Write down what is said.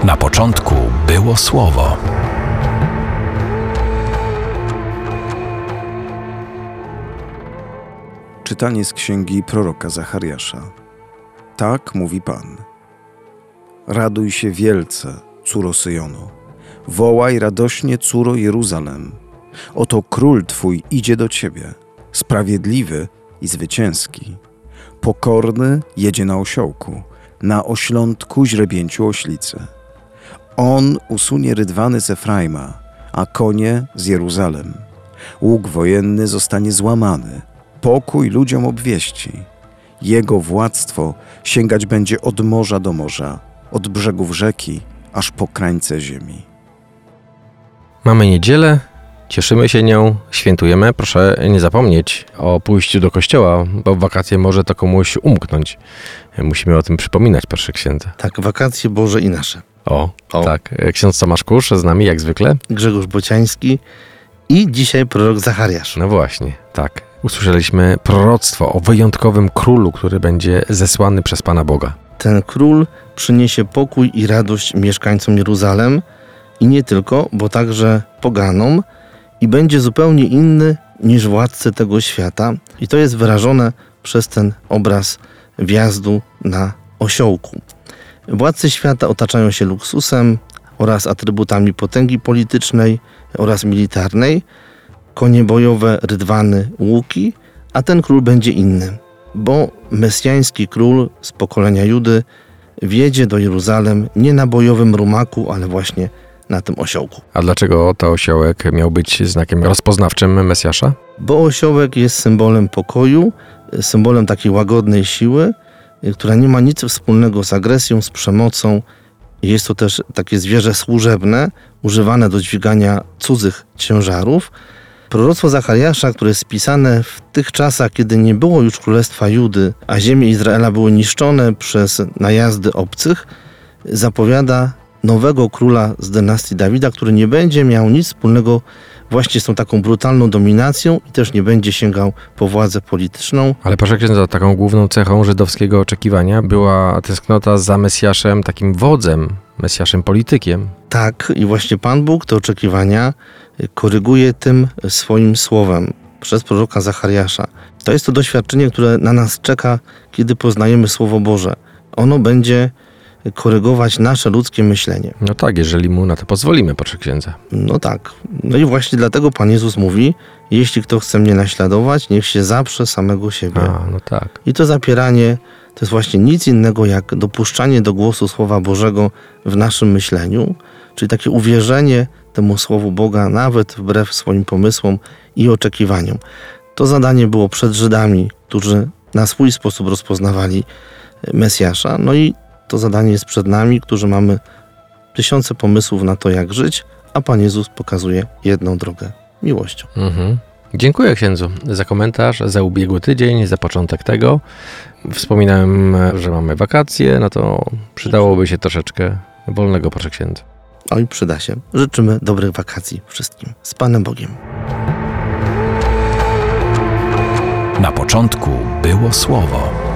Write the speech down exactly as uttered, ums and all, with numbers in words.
Na początku było Słowo. Czytanie z księgi proroka Zachariasza. Tak mówi Pan. Raduj się wielce, córo Syjonu. Wołaj radośnie, córo Jeruzalem. Oto król Twój idzie do Ciebie, sprawiedliwy i zwycięski. Pokorny jedzie na osiołku, na oślątku źrebięciu oślicy. On usunie rydwany z Efraima, a konie z Jeruzalem. Łuk wojenny zostanie złamany, pokój ludziom obwieści. Jego władztwo sięgać będzie od morza do morza, od brzegów rzeki, aż po krańce ziemi. Mamy niedzielę, cieszymy się nią, świętujemy. Proszę nie zapomnieć o pójściu do kościoła, bo w wakacje może to komuś umknąć. Musimy o tym przypominać, proszę księdza. Tak, wakacje Boże i nasze. O, O. tak. Ksiądz Tomasz Kusz z nami, jak zwykle. Grzegorz Bociański i dzisiaj prorok Zachariasz. No właśnie, tak. Usłyszeliśmy proroctwo o wyjątkowym królu, który będzie zesłany przez Pana Boga. Ten król przyniesie pokój i radość mieszkańcom Jeruzalem i nie tylko, bo także poganom i będzie zupełnie inny niż władcy tego świata. I to jest wyrażone przez ten obraz wjazdu na osiołku. Władcy świata otaczają się luksusem oraz atrybutami potęgi politycznej oraz militarnej, konie bojowe, rydwany, łuki, a ten król będzie inny, bo mesjański król z pokolenia Judy wjedzie do Jeruzalem nie na bojowym rumaku, ale właśnie na tym osiołku. A dlaczego to osiołek miał być znakiem rozpoznawczym Mesjasza? Bo osiołek jest symbolem pokoju, symbolem takiej łagodnej siły, która nie ma nic wspólnego z agresją, z przemocą. Jest to też takie zwierzę służebne, używane do dźwigania cudzych ciężarów. Proroctwo Zachariasza, które jest spisane w tych czasach, kiedy nie było już Królestwa Judy, a ziemie Izraela były niszczone przez najazdy obcych, zapowiada nowego króla z dynastii Dawida, który nie będzie miał nic wspólnego właśnie z tą taką brutalną dominacją i też nie będzie sięgał po władzę polityczną. Ale proszę księdza, taką główną cechą żydowskiego oczekiwania była tęsknota za Mesjaszem, takim wodzem, Mesjaszem politykiem. Tak, i właśnie Pan Bóg te oczekiwania koryguje tym swoim słowem przez proroka Zachariasza. To jest to doświadczenie, które na nas czeka, kiedy poznajemy Słowo Boże. Ono będzie korygować nasze ludzkie myślenie. No tak, jeżeli mu na to pozwolimy, proszę księdza. No tak. No i właśnie dlatego Pan Jezus mówi, jeśli kto chce mnie naśladować, niech się zaprze samego siebie. A, no tak. I to zapieranie to jest właśnie nic innego jak dopuszczanie do głosu Słowa Bożego w naszym myśleniu, czyli takie uwierzenie temu Słowu Boga nawet wbrew swoim pomysłom i oczekiwaniom. To zadanie było przed Żydami, którzy na swój sposób rozpoznawali Mesjasza. No i to zadanie jest przed nami, którzy mamy tysiące pomysłów na to, jak żyć, a Pan Jezus pokazuje jedną drogę – miłością. Mhm. Dziękuję księdzu za komentarz, za ubiegły tydzień, za początek tego. Wspominałem, że mamy wakacje, no to przydałoby się troszeczkę wolnego, proszę księdza. Oj, przyda się. Życzymy dobrych wakacji wszystkim. Z Panem Bogiem. Na początku było Słowo.